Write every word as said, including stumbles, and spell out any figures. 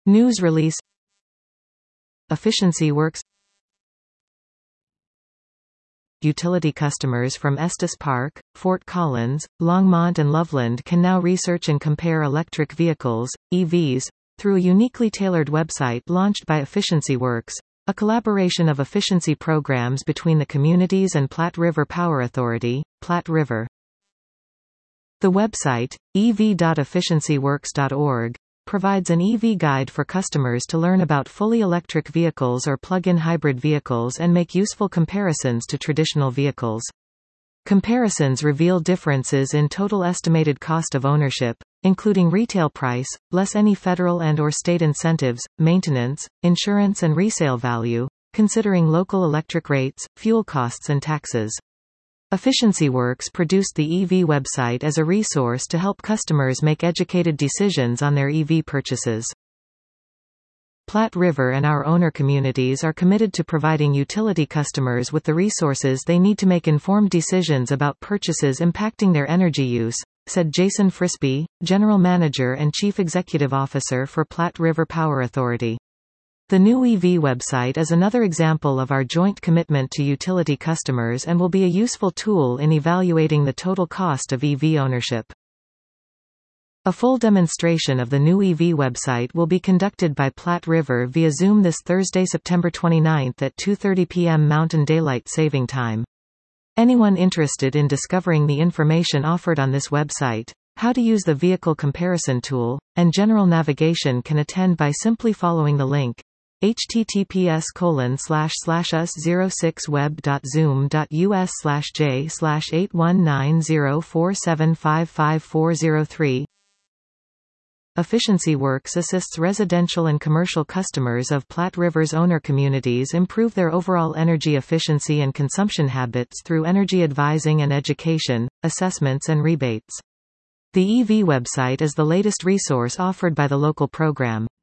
News release. Efficiency Works. Utility customers from Estes Park, Fort Collins, Longmont and Loveland can now research and compare electric vehicles, E Vs, through a uniquely tailored website launched by Efficiency Works, a collaboration of efficiency programs between the communities and Platte River Power Authority, Platte River. The website, e v dot efficiency works dot org, provides an E V guide for customers to learn about fully electric vehicles or plug-in hybrid vehicles and make useful comparisons to traditional vehicles. Comparisons reveal differences in total estimated cost of ownership, including retail price, less any federal and or state incentives, maintenance, insurance and resale value, considering local electric rates, fuel costs and taxes. Efficiency Works produced the E V website as a resource to help customers make educated decisions on their E V purchases. Platte River and our owner communities are committed to providing utility customers with the resources they need to make informed decisions about purchases impacting their energy use, said Jason Frisby, General Manager and Chief Executive Officer for Platte River Power Authority. The new E V website is another example of our joint commitment to utility customers and will be a useful tool in evaluating the total cost of E V ownership. A full demonstration of the new E V website will be conducted by Platte River via Zoom this Thursday, September twenty-ninth at two thirty p m Mountain Daylight Saving Time. Anyone interested in discovering the information offered on this website, how to use the vehicle comparison tool, and general navigation can attend by simply following the link https colon slash slash us zero six web dot zoom dot us slash j slash eight one nine zero four seven five five four zero three. Efficiency Works assists residential and commercial customers of Platte River's owner communities improve their overall energy efficiency and consumption habits through energy advising and education, assessments and rebates. The E V website is the latest resource offered by the local program,